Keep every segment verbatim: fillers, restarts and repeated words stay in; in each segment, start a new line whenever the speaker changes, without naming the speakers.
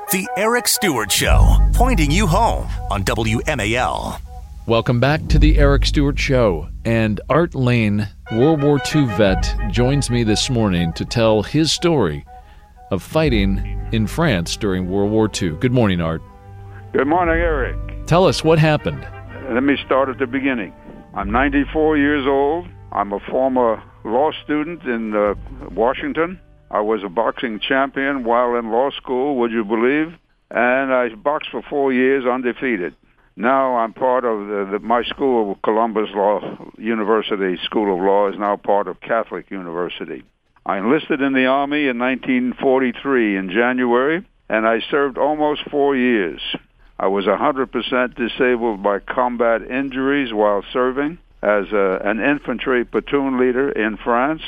The Eric Stewart Show, pointing you home on W M A L.
Welcome back to The Eric Stewart Show. And Art Lane, World War Two vet, joins me this morning to tell his story of fighting in France during World War Two. Good morning, Art.
Good morning, Eric.
Tell us what happened.
Let me start at the beginning. I'm ninety-four years old. I'm a former law student in uh, Washington. I was a boxing champion while in law school, would you believe? And I boxed for four years undefeated. Now I'm part of the, the, my school, Columbus Law University School of Law, is now part of Catholic University. I enlisted in the Army in nineteen forty-three in January, and I served almost four years. I was one hundred percent disabled by combat injuries while serving as a, an infantry platoon leader in France.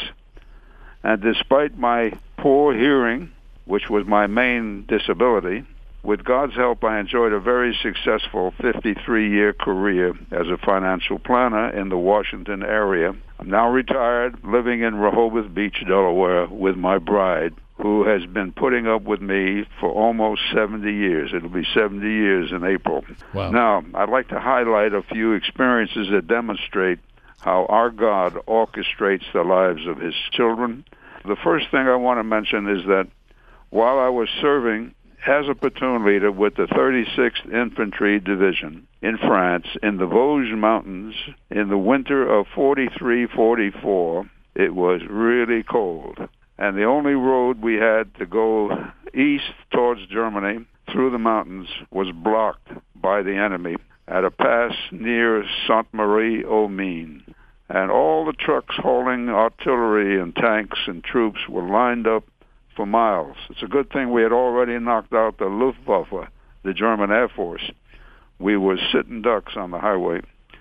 And despite my poor hearing, which was my main disability, with God's help, I enjoyed a very successful fifty-three-year career as a financial planner in the Washington area. I'm now retired, living in Rehoboth Beach, Delaware, with my bride, who has been putting up with me for almost seventy years. It'll be seventy years in April.
Wow.
Now, I'd like to highlight a few experiences that demonstrate how our God orchestrates the lives of his children. The first thing I want to mention is that while I was serving as a platoon leader with the thirty-sixth Infantry Division in France, in the Vosges Mountains, in the winter of forty-three forty-four, it was really cold. And the only road we had to go east towards Germany through the mountains was blocked by the enemy at a pass near Sainte-Marie-aux-Mines. And all the trucks hauling artillery and tanks and troops were lined up for miles. It's a good thing we had already knocked out the Luftwaffe, the German Air Force. We were sitting ducks on the highway.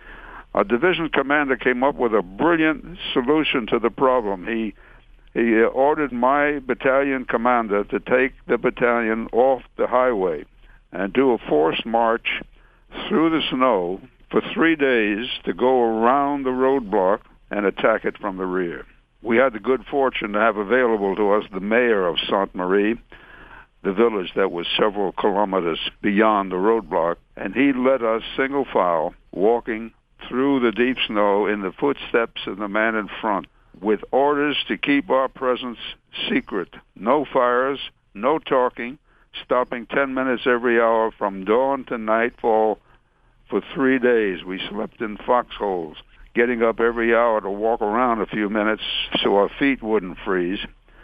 Our division commander came up with a brilliant solution to the problem. He He ordered my battalion commander to take the battalion off the highway and do a forced march through the snow for three days to go around the roadblock and attack it from the rear. We had the good fortune to have available to us the mayor of Sainte-Marie, the village that was several kilometers beyond the roadblock, and he led us single file, walking through the deep snow in the footsteps of the man in front, with orders to keep our presence secret. No fires, no talking, stopping ten minutes every hour from dawn to nightfall for three days. We slept in foxholes, getting up every hour to walk around a few minutes so our feet wouldn't freeze.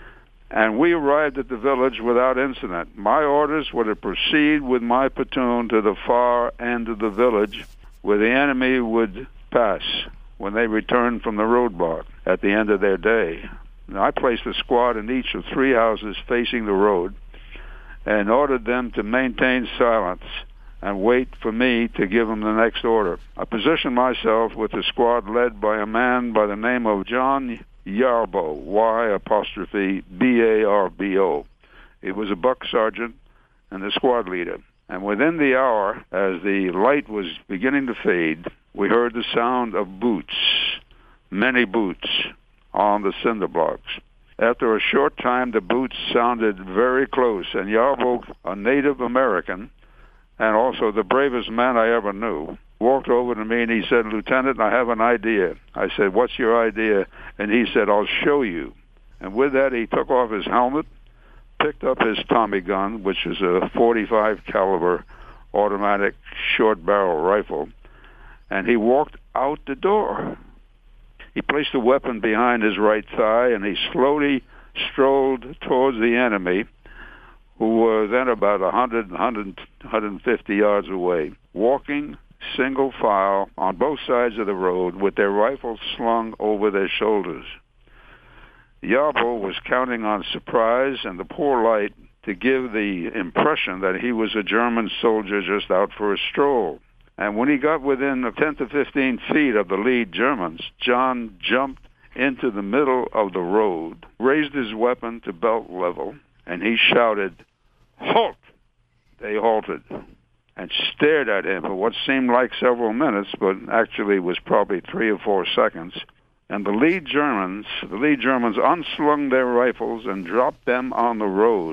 And we arrived at the village without incident. My orders were to proceed with my platoon to the far end of the village where the enemy would pass when they returned from the roadblock at the end of their day. Now, I placed a squad in each of three houses facing the road and ordered them to maintain silence and wait for me to give them the next order. I positioned myself with the squad led by a man by the name of John Yarbo, Y apostrophe B A R B O. It was a buck sergeant and the squad leader. And within the hour, as the light was beginning to fade, we heard the sound of boots, many boots, on the cinder blocks. After a short time, the boots sounded very close, and Yarbo, a Native American, and also the bravest man I ever knew, walked over to me and he said, "Lieutenant, I have an idea." I said, "What's your idea?" And he said, "I'll show you." And with that, he took off his helmet, picked up his Tommy gun, which is a forty-five caliber automatic short barrel rifle, and he walked out the door. He placed the weapon behind his right thigh, and he slowly strolled towards the enemy, who were then about one hundred, one hundred, one hundred fifty yards away, walking single file on both sides of the road with their rifles slung over their shoulders. Yarbo was counting on surprise and the poor light to give the impression that he was a German soldier just out for a stroll. And when he got within ten to fifteen feet of the lead Germans, John jumped into the middle of the road, raised his weapon to belt level, and he shouted, "Halt!" They halted and stared at him for what seemed like several minutes, but actually was probably three or four seconds. And the lead Germans, the lead Germans unslung their rifles and dropped them on the road.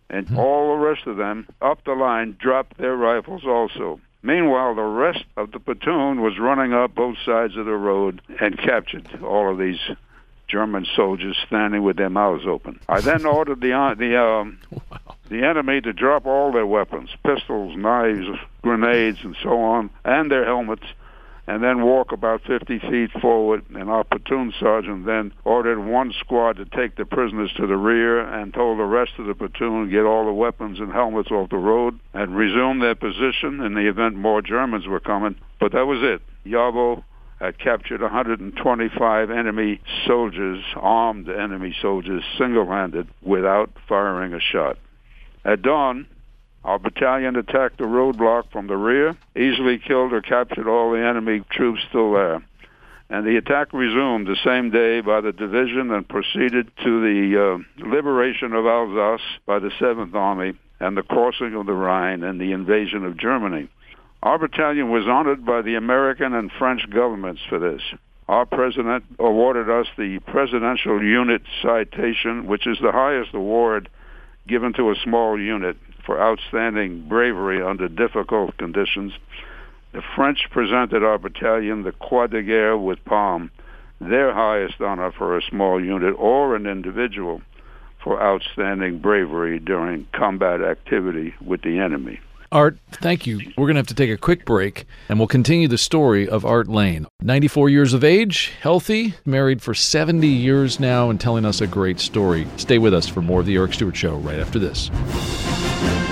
and hmm. all the rest of them up the line dropped their rifles also. Meanwhile, the rest of the platoon was running up both sides of the road and captured all of these German soldiers standing with their mouths open. I then ordered the uh, the um, wow. the enemy to drop all their weapons, pistols, knives, grenades, and so on, and their helmets, and then walk about fifty feet forward. And our platoon sergeant then ordered one squad to take the prisoners to the rear and told the rest of the platoon to get all the weapons and helmets off the road and resume their position in the event more Germans were coming. But that was it. Jabo had captured one hundred twenty-five enemy soldiers, armed enemy soldiers, single-handed, without firing a shot. At dawn, our battalion attacked the roadblock from the rear, easily killed or captured all the enemy troops still there. And the attack resumed the same day by the division and proceeded to the uh, liberation of Alsace by the seventh Army and the crossing of the Rhine and the invasion of Germany. Our battalion was honored by the American and French governments for this. Our president awarded us the Presidential Unit Citation, which is the highest award given to a small unit for outstanding bravery under difficult conditions. The French presented our battalion the Croix de Guerre with Palm, their highest honor for a small unit or an individual for outstanding bravery during combat activity with the enemy.
Art, thank you. We're going to have to take a quick break, and we'll continue the story of Art Lane. ninety-four years of age, healthy, married for seventy years now, and telling us a great story. Stay with us for more of the Eric Stewart Show right after this.